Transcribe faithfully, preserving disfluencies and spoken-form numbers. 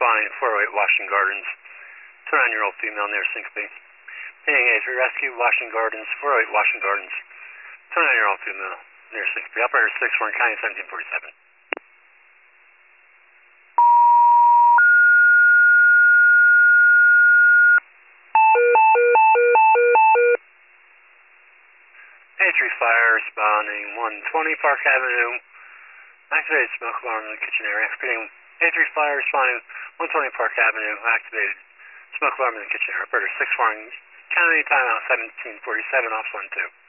responding four oh eight Washington Gardens, twenty-nine-year-old female near syncope. Paying A three rescue, Washington Gardens, four oh eight Washington Gardens, twenty-nine-year-old female near syncope. Operator six, Warren County, seventeen forty-seven. A three fire responding one twenty Park Avenue. Activated smoke alarm in the kitchen area. Repeating, A three fire responding one twenty Park Avenue. Activated smoke alarm in the kitchen area. Operator six, Warren County, timeout seventeen forty-seven, ops one two.